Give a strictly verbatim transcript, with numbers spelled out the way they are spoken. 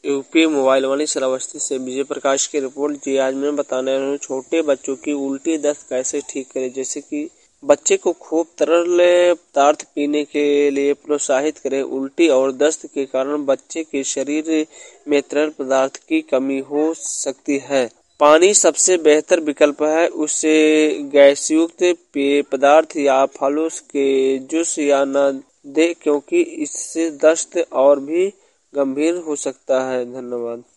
UP mobile वाली श्रावस्ती से विजय प्रकाश की रिपोर्ट। जी आज मैं बताने वाला हूँ छोटे बच्चों की उल्टी दस्त कैसे ठीक करें। जैसे कि बच्चे को खूब तरल पदार्थ पीने के लिए प्रोत्साहित करें। उल्टी और दस्त के कारण बच्चे के शरीर में तरल पदार्थ की कमी हो सकती है। पानी सबसे बेहतर विकल्प है। उससे गैसयुक्त पेय पदार्थ या फलों के जूस या न दे, क्योंकि इससे दस्त और भी गंभीर हो सकता है। धन्यवाद।